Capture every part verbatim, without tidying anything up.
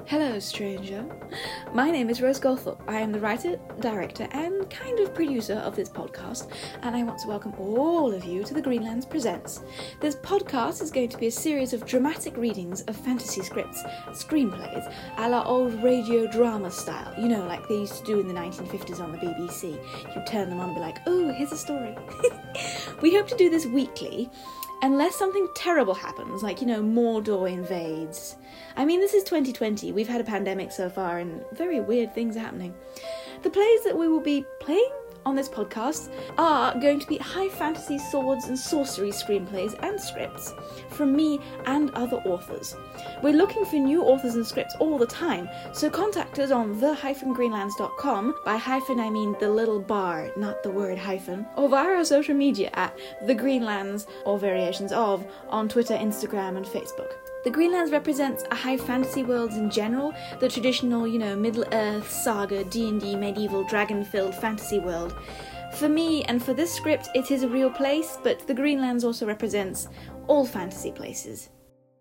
Hello, stranger. My name is Rose Goldthorpe. I am the writer, director, and kind of producer of this podcast, and I want to welcome all of you to The Greenlands Presents. This podcast is going to be a series of dramatic readings of fantasy scripts, screenplays, a la old radio drama style, you know, like they used to do in the nineteen fifties on the B B C. You turn them on and be like, oh, here's a story. We hope to do this weekly, unless something terrible happens, like, you know, Mordor invades. I mean, this is twenty twenty, we've had a pandemic so far, and very weird things are happening. The plays that we will be playing on this podcast are going to be high fantasy swords and sorcery screenplays and scripts from me and other authors. We're looking for new authors and scripts all the time, so contact us on the dash greenlands dot com. By hyphen I mean the little bar, not the word hyphen, or via our social media at The Greenlands, or variations of, on Twitter, Instagram and Facebook. The Greenlands represents a high fantasy world in general, the traditional, you know, Middle-earth, saga, D and D, medieval, dragon-filled fantasy world. For me, and for this script, it is a real place, but the Greenlands also represents all fantasy places.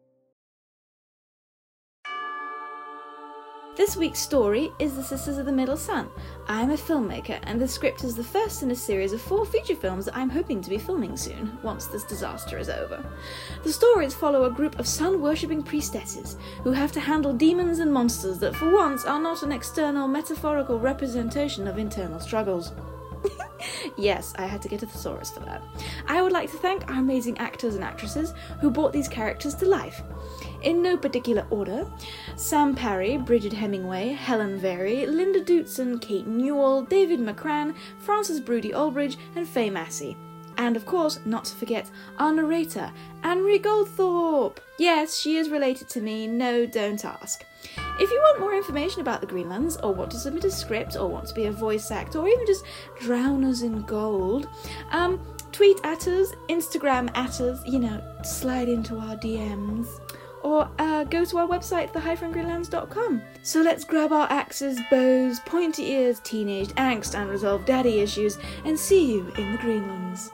This week's story is The Sisters of the Middle Sun. I am a filmmaker, and this script is the first in a series of four feature films that I'm hoping to be filming soon, once this disaster is over. The stories follow a group of sun-worshipping priestesses who have to handle demons and monsters that for once are not an external, metaphorical representation of internal struggles. Yes, I had to get a thesaurus for that. I would like to thank our amazing actors and actresses who brought these characters to life. In no particular order: Sam Parry, Bridget Hemingway, Helen Very, Linda Dootson, Kate Newell, David McCran, Frances Brodie Aldridge, and Faye Massey. And of course, not to forget, our narrator, Anne-Marie Goldthorpe. Yes, she is related to me, no, don't ask. If you want more information about the Greenlands, or want to submit a script, or want to be a voice actor, or even just drown us in gold, um, tweet at us, Instagram at us, you know, slide into our D Ms. Or uh, go to our website, the dash greenlands dot com. So let's grab our axes, bows, pointy ears, teenage angst, unresolved daddy issues, and see you in the Greenlands.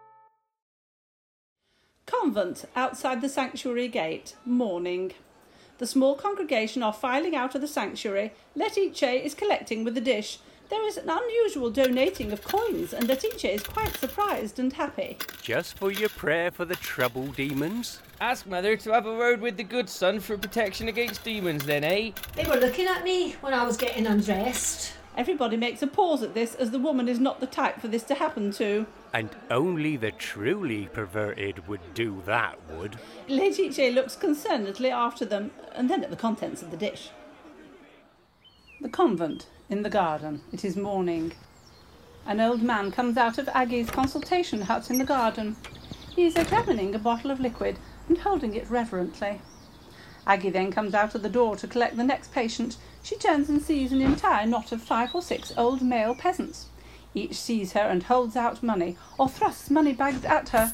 Convent, outside the sanctuary gate, morning. The small congregation are filing out of the sanctuary. Letice is collecting with the dish. There is an unusual donating of coins, and Letice is quite surprised and happy. Just for your prayer for the trouble demons? Ask Mother to have a word with the good son for protection against demons then, eh? They were looking at me when I was getting undressed. Everybody makes a pause at this, as the woman is not the type for this to happen to. And only the truly perverted would do that, would? Letice looks concernedly after them, and then at the contents of the dish. The convent, in the garden. It is morning. An old man comes out of Aggie's consultation hut in the garden. He is examining a bottle of liquid and holding it reverently. Aggie then comes out of the door to collect the next patient. She turns and sees an entire knot of five or six old male peasants. Each sees her and holds out money, or thrusts money bags at her.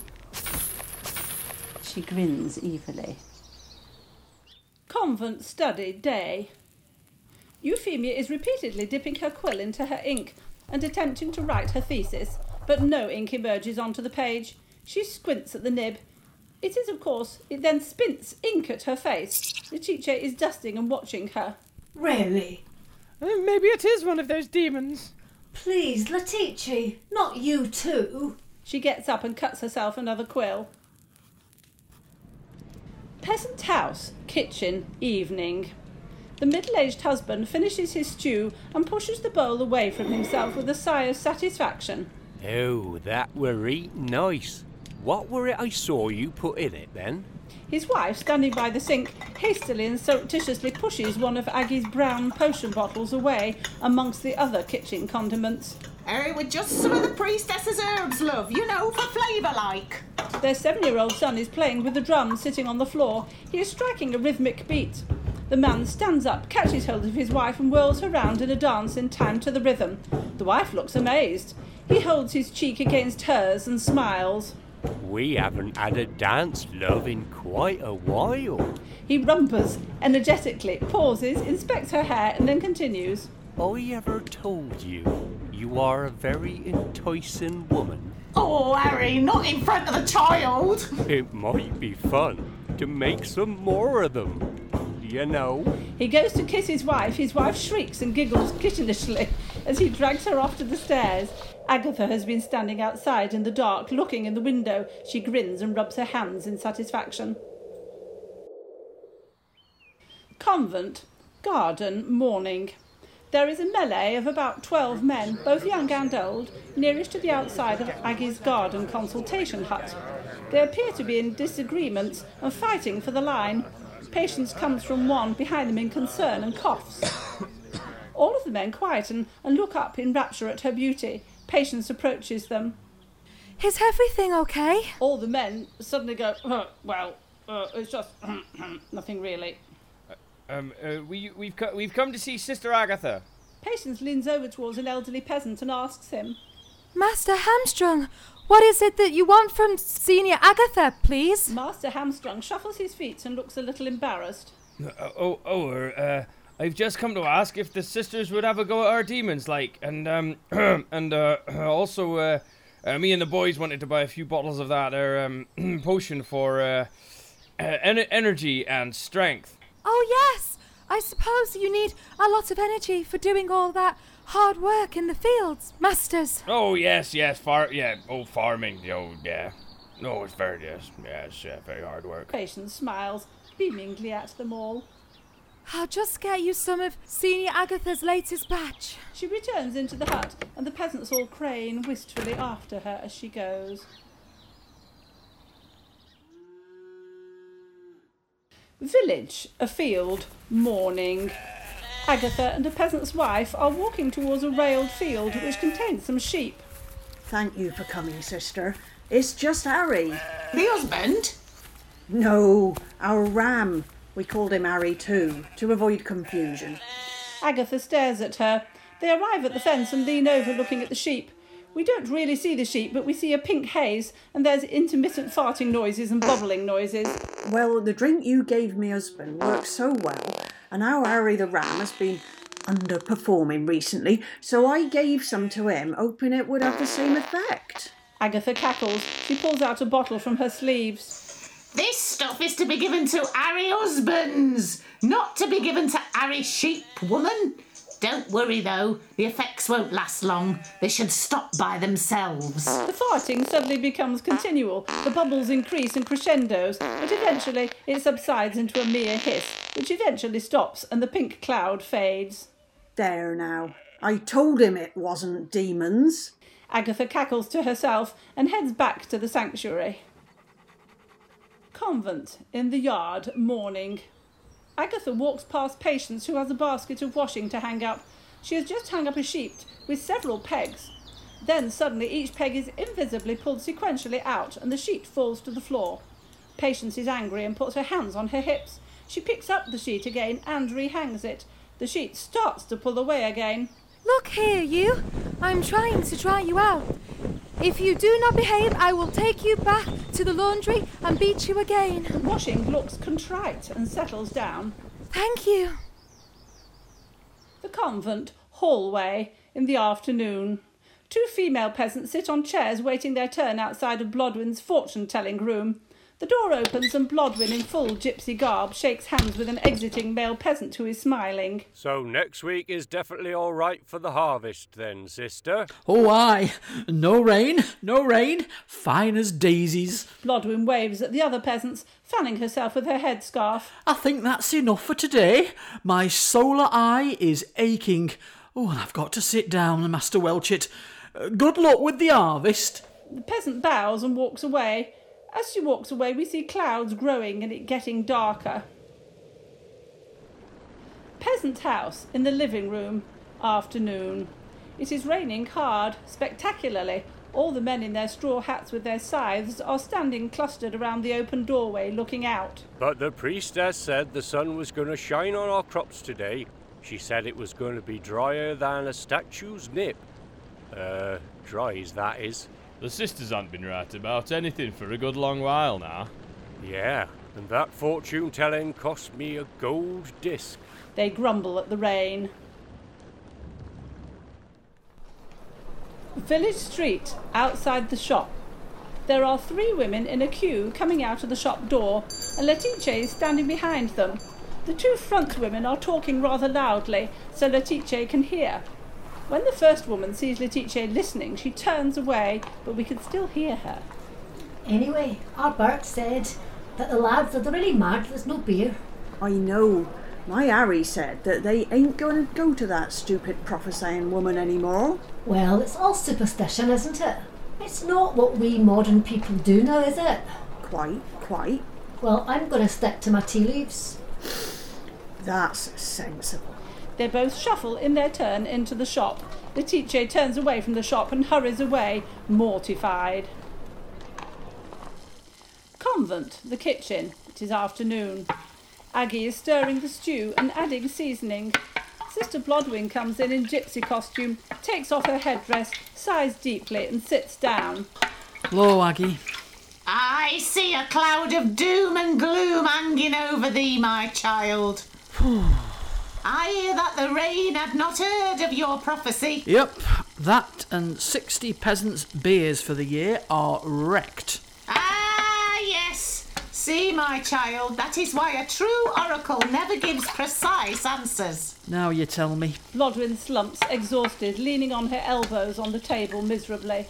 She grins evilly. Convent study day. Euphemia is repeatedly dipping her quill into her ink and attempting to write her thesis, but no ink emerges onto the page. She squints at the nib. It is, of course, it then spints ink at her face. Letice is dusting and watching her. Really? Uh, maybe it is one of those demons. Please, Letice, not you too. She gets up and cuts herself another quill. Peasant house, kitchen, evening. The middle-aged husband finishes his stew and pushes the bowl away from himself with a sigh of satisfaction. Oh, that were eat nice. What were it I saw you put in it, then? His wife, standing by the sink, hastily and surreptitiously pushes one of Aggie's brown potion bottles away amongst the other kitchen condiments. Oh, with just some of the priestess's herbs, love, you know, for flavour like. Their seven-year-old son is playing with the drum sitting on the floor. He is striking a rhythmic beat. The man stands up, catches hold of his wife and whirls her round in a dance in time to the rhythm. The wife looks amazed. He holds his cheek against hers and smiles. We haven't had a dance, love, in quite a while. He rumpers energetically, pauses, inspects her hair, and then continues. I ever told you you are a very enticing woman? Oh, Harry, not in front of the child. It might be fun to make some more of them. you know. He goes to kiss his wife. His wife shrieks and giggles kittenishly as he drags her off to the stairs. Agatha has been standing outside in the dark, looking in the window. She grins and rubs her hands in satisfaction. Convent, garden, morning. There is a melee of about twelve men, both young and old, nearest to the outside of Aggie's garden consultation hut. They appear to be in disagreements and fighting for the line. Patience comes from one behind them in concern and coughs. All of the men quieten and look up in rapture at her beauty. Patience approaches them. Is everything okay? All the men suddenly go, uh, well, uh, it's just nothing really. Um, uh, we, we've, co- we've come to see Sister Agatha. Patience leans over towards an elderly peasant and asks him, Master Hamstrung, what is it that you want from Senior Agatha, please? Master Hamstrung shuffles his feet and looks a little embarrassed. Uh, oh, oh, uh, I've just come to ask if the sisters would have a go at our demons, like, and, um, and, uh, also, uh, uh, me and the boys wanted to buy a few bottles of that, uh, um, potion for, uh, uh en- energy and strength. Oh, yes. I suppose you need a lot of energy for doing all that hard work in the fields, masters. Oh, yes, yes, far, yeah, oh, farming, oh, yeah. No, it's very, yes, yes, yeah, very hard work. Patience smiles, beamingly at them all. I'll just get you some of Senior Agatha's latest batch. She returns into the hut, and the peasants all crane wistfully after her as she goes. Village, a field, morning. Agatha and a peasant's wife are walking towards a railed field which contains some sheep. Thank you for coming, sister. It's just Harry. The husband? No, our ram. We called him Harry too, to avoid confusion. Agatha stares at her. They arrive at the fence and lean over looking at the sheep. We don't really see the sheep, but we see a pink haze, and there's intermittent farting noises and bubbling noises. Well, the drink you gave me husband worked so well, and our Harry the ram has been underperforming recently, so I gave some to him, hoping it would have the same effect. Agatha cackles. She pulls out a bottle from her sleeves. This stuff is to be given to Harry husbands, not to be given to Harry sheep, woman. Don't worry, though. The effects won't last long. They should stop by themselves. The farting suddenly becomes continual. The bubbles increase and crescendos, but eventually it subsides into a mere hiss, which eventually stops and the pink cloud fades. There now. I told him it wasn't demons. Agatha cackles to herself and heads back to the sanctuary. Convent, in the yard, morning. Agatha walks past Patience, who has a basket of washing to hang up. She has just hung up a sheet with several pegs. Then suddenly each peg is invisibly pulled sequentially out and the sheet falls to the floor. Patience is angry and puts her hands on her hips. She picks up the sheet again and rehangs it. The sheet starts to pull away again. Look here, you. I'm trying to try you out. If you do not behave, I will take you back to the laundry and beat you again. The washing looks contrite and settles down. Thank you. The convent, hallway, in the afternoon. Two female peasants sit on chairs waiting their turn outside of Blodwin's fortune-telling room. The door opens and Blodwin, in full gypsy garb, shakes hands with an exiting male peasant who is smiling. So next week is definitely all right for the harvest then, sister? Oh, aye. No rain, no rain. Fine as daisies. Blodwin waves at the other peasants, fanning herself with her headscarf. I think that's enough for today. My solar eye is aching. Oh, and I've got to sit down, Master Welchett. Uh, good luck with the harvest. The peasant bows and walks away. As she walks away, we see clouds growing and it getting darker. Peasant house in the living room. Afternoon. It is raining hard, spectacularly. All the men in their straw hats with their scythes are standing clustered around the open doorway looking out. But the priestess said the sun was going to shine on our crops today. She said it was going to be drier than a statue's nip. Uh, dry as that is. The sisters haven't been right about anything for a good long while now. Yeah, and that fortune-telling cost me a gold disc. They grumble at the rain. Village street, outside the shop. There are three women in a queue coming out of the shop door, and Letitia is standing behind them. The two front women are talking rather loudly, so Letitia can hear. When the first woman sees Letitia listening, she turns away, but we can still hear her. Anyway, our Bert said that the lads are really mad there's no beer. I know. My Harry said that they ain't going to go to that stupid prophesying woman anymore. Well, it's all superstition, isn't it? It's not what we modern people do now, is it? Quite, quite. Well, I'm going to stick to my tea leaves. That's sensible. They both shuffle in their turn into the shop. Letitia turns away from the shop and hurries away, mortified. Convent, the kitchen. It is afternoon. Aggie is stirring the stew and adding seasoning. Sister Blodwyn comes in in gypsy costume, takes off her headdress, sighs deeply and sits down. Hello, Aggie. I see a cloud of doom and gloom hanging over thee, my child. I hear that the rain had not heard of your prophecy. Yep, that and sixty peasants' beers for the year are wrecked. Ah, yes. See, my child, that is why a true oracle never gives precise answers. Now you tell me. Blodwyn slumps, exhausted, leaning on her elbows on the table miserably.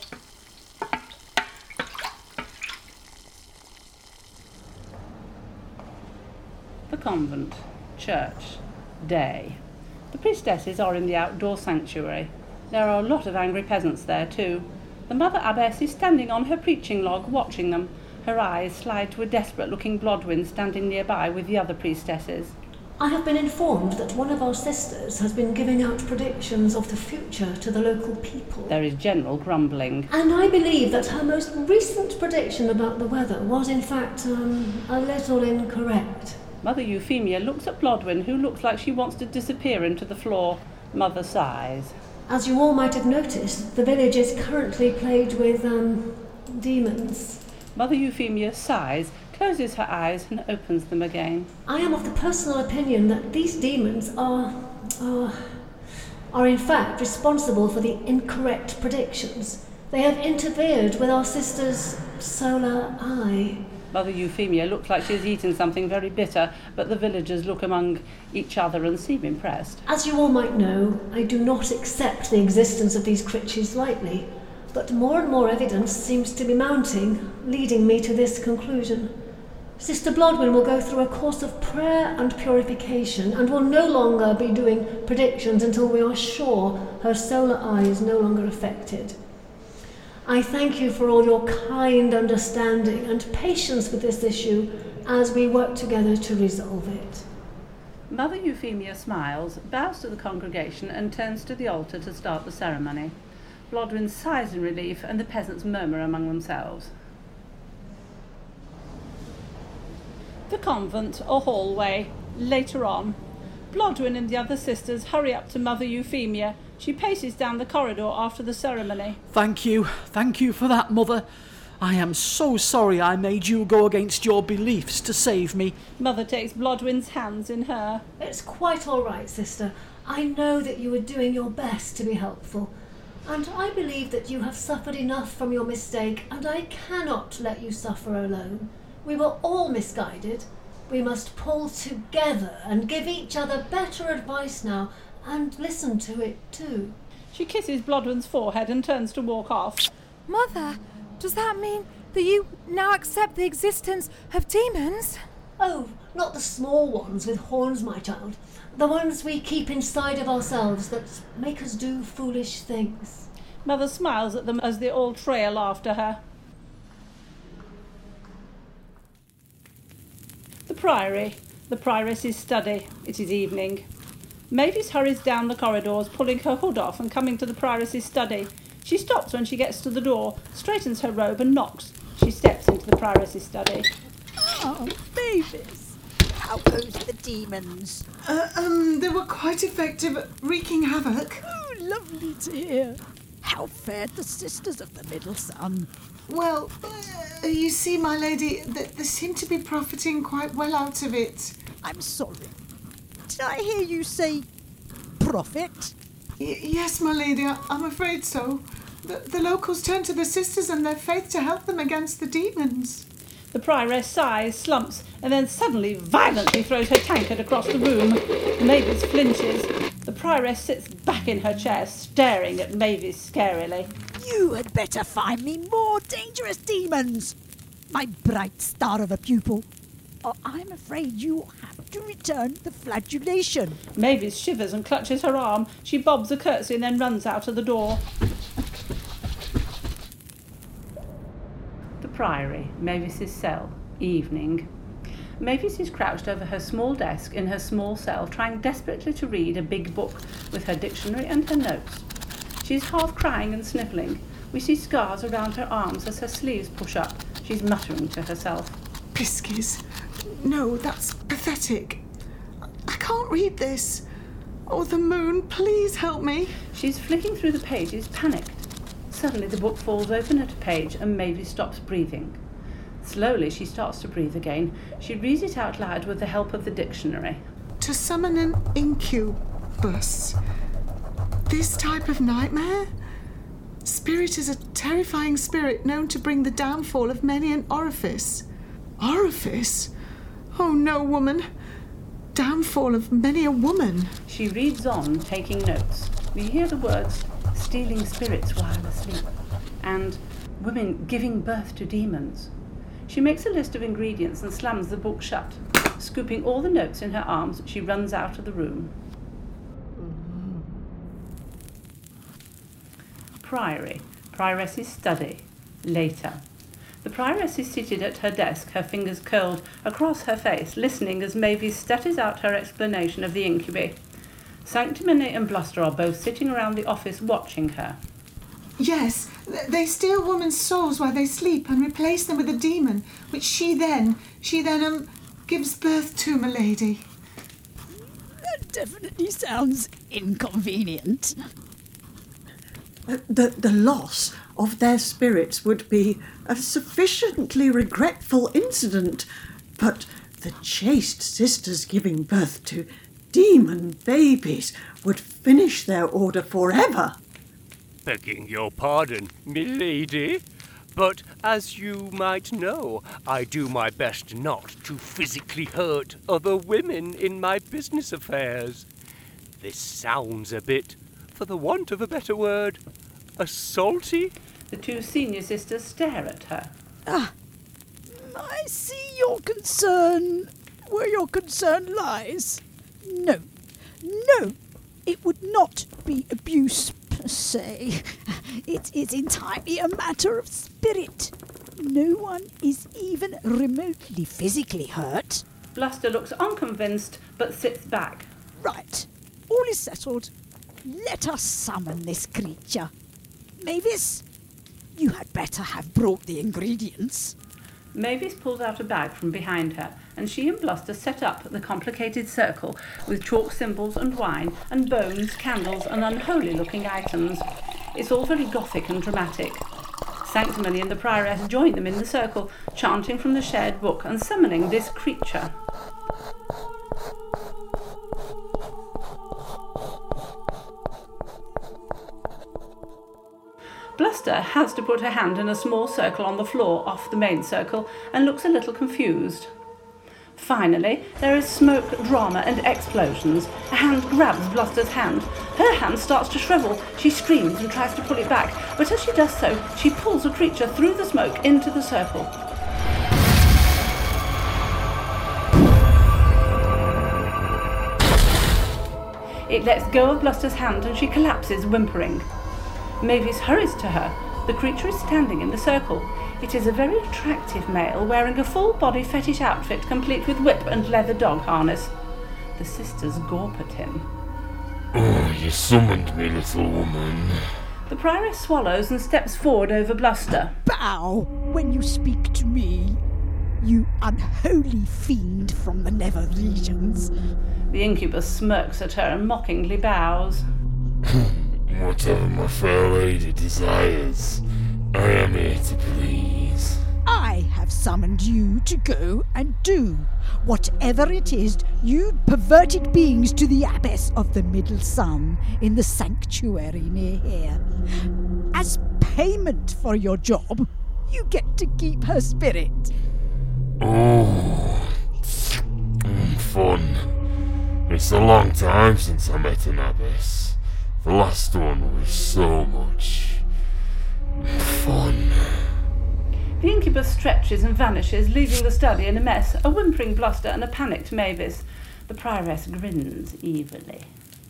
The convent, church, day. The priestesses are in the outdoor sanctuary. There are a lot of angry peasants there too. The mother abbess is standing on her preaching log watching them. Her eyes slide to a desperate-looking Blodwyn standing nearby with the other priestesses. I have been informed that one of our sisters has been giving out predictions of the future to the local people. There is general grumbling. And I believe that her most recent prediction about the weather was in fact um, a little incorrect. Mother Euphemia looks at Blodwyn, who looks like she wants to disappear into the floor. Mother sighs. As you all might have noticed, the village is currently plagued with, um, demons. Mother Euphemia sighs, closes her eyes and opens them again. I am of the personal opinion that these demons are, are, are in fact responsible for the incorrect predictions. They have interfered with our sister's solar eye. Mother Euphemia looks like she has eaten something very bitter, but the villagers look among each other and seem impressed. As you all might know, I do not accept the existence of these creatures lightly, but more and more evidence seems to be mounting, leading me to this conclusion. Sister Blodwyn will go through a course of prayer and purification and will no longer be doing predictions until we are sure her solar eye is no longer affected. I thank you for all your kind understanding and patience with this issue as we work together to resolve it. Mother Euphemia smiles, bows to the congregation and turns to the altar to start the ceremony. Blodwyn sighs in relief and the peasants murmur among themselves. The convent, or hallway, later on. Blodwyn and the other sisters hurry up to Mother Euphemia. She paces down the corridor after the ceremony. Thank you, thank you for that, Mother. I am so sorry I made you go against your beliefs to save me. Mother takes Blodwyn's hands in her. It's quite all right, sister. I know that you were doing your best to be helpful. And I believe that you have suffered enough from your mistake, and I cannot let you suffer alone. We were all misguided. We must pull together and give each other better advice now, and listen to it too. She kisses Blodwyn's forehead and turns to walk off. Mother, does that mean that you now accept the existence of demons? Oh, not the small ones with horns, my child. The ones we keep inside of ourselves that make us do foolish things. Mother smiles at them as they all trail after her. The Priory, the Prioress's study. It is evening. Mavis hurries down the corridors, pulling her hood off and coming to the Prioress's study. She stops when she gets to the door, straightens her robe and knocks. She steps into the Prioress's study. Oh, Mavis, how goes the demons? Uh, um, they were quite effective at wreaking havoc. Oh, lovely to hear. How fared the sisters of the Middle Sun? Well, uh, you see, my lady, they, they seem to be profiting quite well out of it. I'm sorry. Did I hear you say profit? Y- yes, my lady, I- I'm afraid so. The-, the locals turn to the sisters and their faith to help them against the demons. The prioress sighs, slumps, and then suddenly violently throws her tankard across the room. Mavis flinches. The prioress sits back in her chair, staring at Mavis scarily. You had better find me more dangerous demons, my bright star of a pupil, or I'm afraid you have to return the flagellation. Mavis shivers and clutches her arm. She bobs a curtsy and then runs out of the door. The Priory, Mavis's cell, evening. Mavis is crouched over her small desk in her small cell, trying desperately to read a big book with her dictionary and her notes. She is half crying and snivelling. We see scars around her arms as her sleeves push up. She's muttering to herself. Piskies. No, that's pathetic. I can't read this. Oh, the moon, please help me. She's flicking through the pages, panicked. Suddenly the book falls open at a page and Mavis stops breathing. Slowly she starts to breathe again. She reads it out loud with the help of the dictionary. To summon an incubus. This type of nightmare? Spirit is a terrifying spirit known to bring the downfall of many an orifice. Orifice? Oh no, woman. Downfall of many a woman. She reads on, taking notes. We hear the words, stealing spirits while asleep, and women giving birth to demons. She makes a list of ingredients and slams the book shut. Scooping all the notes in her arms, she runs out of the room. Priory, Prioress's study, later. The Prioress is seated at her desk, her fingers curled across her face, listening as Mavis stutters out her explanation of the incubi. Sanctimony and Bluster are both sitting around the office watching her. Yes, they steal women's souls while they sleep and replace them with a demon, which she then, she then, um, gives birth to, m'lady. That definitely sounds inconvenient. The, the loss of their spirits would be a sufficiently regretful incident, but the chaste sisters giving birth to demon babies would finish their order forever. Begging your pardon, milady, but as you might know, I do my best not to physically hurt other women in my business affairs. This sounds a bit, for the want of a better word, assaulty. The two senior sisters stare at her. Ah, I see your concern, where your concern lies. No, no, it would not be abuse per se. It is entirely a matter of spirit. No one is even remotely physically hurt. Bluster looks unconvinced, but sits back. Right, all is settled. Let us summon this creature. Mavis, you had better have brought the ingredients. Mavis pulls out a bag from behind her, and she and Bluster set up the complicated circle with chalk symbols and wine and bones, candles and unholy-looking items. It's all very gothic and dramatic. Sanctimony and the Prioress join them in the circle, chanting from the shared book and summoning this creature. Bluster has to put her hand in a small circle on the floor off the main circle and looks a little confused. Finally, there is smoke, drama and explosions. A hand grabs Bluster's hand. Her hand starts to shrivel. She screams and tries to pull it back, but as she does so, she pulls the creature through the smoke into the circle. It lets go of Bluster's hand and she collapses, whimpering. Mavis hurries to her. The creature is standing in the circle. It is a very attractive male wearing a full-body fetish outfit complete with whip and leather dog harness. The sisters gawp at him. Oh, you summoned me, little woman. The Prioress swallows and steps forward over Bluster. Bow when you speak to me, you unholy fiend from the nether regions. The incubus smirks at her and mockingly bows. Whatever my fair lady desires, I am here to please. I have summoned you to go and do whatever it is you perverted beings to the abyss of the Middle Sun in the sanctuary near here. As payment for your job, you get to keep her spirit. Oh, mm, fun. It's a long time since I met an abbess. The last one was so much fun. The incubus stretches and vanishes, leaving the study in a mess, a whimpering Bluster and a panicked Mavis. The prioress grins evilly.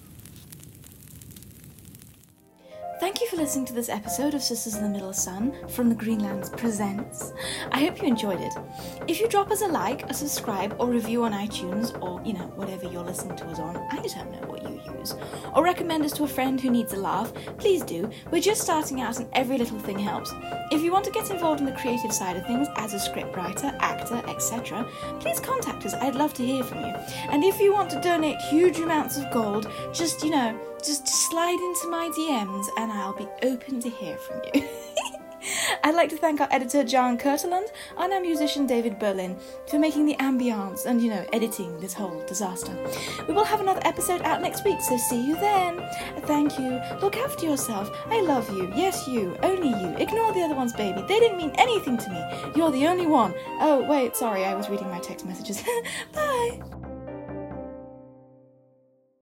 Thank you for listening to this episode of Sisters in the Middle Sun from the Greenlands Presents. I hope you enjoyed it. If you drop us a like, a subscribe, or review on iTunes, or, you know, whatever you're listening to us on, I don't know what you use, or recommend us to a friend who needs a laugh, please do. We're just starting out and every little thing helps. If you want to get involved in the creative side of things as a scriptwriter, actor, et cetera, please contact us. I'd love to hear from you. And if you want to donate huge amounts of gold, just, you know, just slide into my D Ms and I'll be open to hear from you. I'd like to thank our editor Jan Kurteland and our musician David Berlin for making the ambience and, you know, editing this whole disaster. We will have another episode out next week, so see you then. Thank you. Look after yourself. I love you. Yes, you. Only you. Ignore the other ones, baby. They didn't mean anything to me. You're the only one. Oh, wait, sorry, I was reading my text messages. Bye.